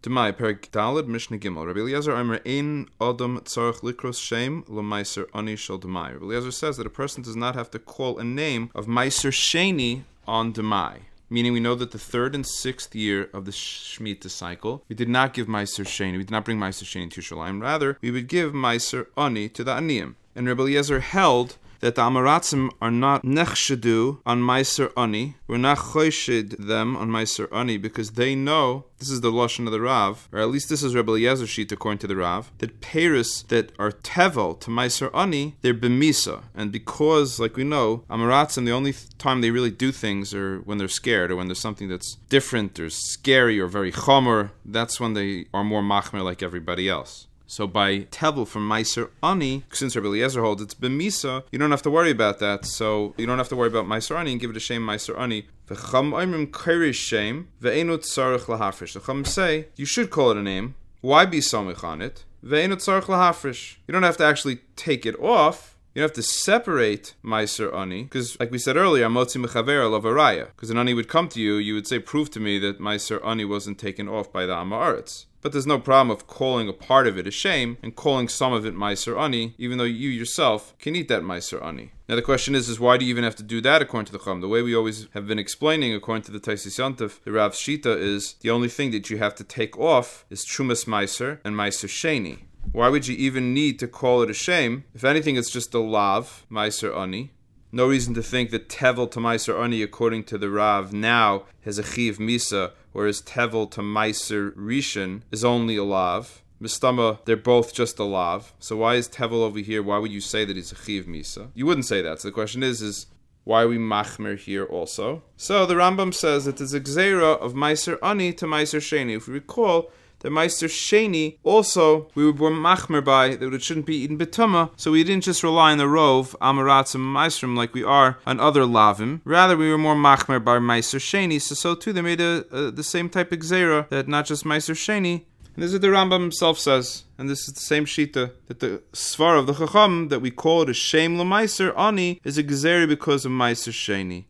Demai Perik Daled Mishnah Gimel. Rabbi Eliezer Omer Ein Adam Tzarech Likros Shem LeMeiser Ani Shel Demai. Rabbi Eliezer says that a person does not have to call a name of Meiser Sheni on Demai. Meaning we know that the 3rd and 6th year of the Shemitah cycle, we did not give Meiser Sheni. We did not bring Meiser Sheni to Yerushalayim. Rather, we would give Meiser Ani to the Aniyim. And Rabbi Eliezer held that the Amaratzim are not nechshedu on Meiser Ani. We're not choshid them on Meiser Ani because they know, this is the Lashon of the Rav, or at least this is Rabbi Eliezer's sheet according to the Rav, that Paris that are tevel to Meiser Ani, they're b'misa. And because, like we know, Amaratzim, the only time they really do things are when they're scared or when there's something that's different or scary or very chomer, that's when they are more machmer like everybody else. So by tevel from Meiser Ani, since Rabbi Eliezer holds it's b'misa, you don't have to worry about that. So you don't have to worry about Meiser Ani and give it a shame Meiser Ani. The Chacham say you should call it a name. Why be samich on it? You don't have to actually take it off. You don't have to separate Meiser Ani, because like we said earlier, Motzi Mechaver Lavaraya. Because an Ani would come to you, you would say, prove to me that Meiser Ani wasn't taken off by the Amaretz. But there's no problem of calling a part of it a shame and calling some of it Meiser Ani, even though you yourself can eat that Meiser Ani. Now the question is why do you even have to do that according to the Chum? The way we always have been explaining according to the Taisis Yontif, the Rav's Shita is the only thing that you have to take off is Trumas Meiser and Meiser Sheni. Why would you even need to call it a shame? If anything, it's just a lav, Meiser Ani. No reason to think that Tevel to Meiser Ani, according to the Rav, now has a Chiv Misa, whereas Tevel to Meiser Rishon is only a lav. Mistama, they're both just a lav. So why is Tevel over here? Why would you say that it's a Chiv Misa? You wouldn't say that. So the question is why are we machmer here also? So the Rambam says that there's a gzeira of Meiser Ani to Meiser Sheni. If we recall, the Meiser Sheni also we were machmer by that it shouldn't be eaten betuma, so we didn't just rely on the rov Amaratzim Meisrim like we are on other lavim. Rather, we were more machmer by Meiser Sheni. So too they made the same type of gzeira that not just Meiser Sheni. And this is what the Rambam himself says, and this is the same shita that the svar of the Chacham that we call it a shame l'Meiser Ani is a gzeira because of Meiser Sheni.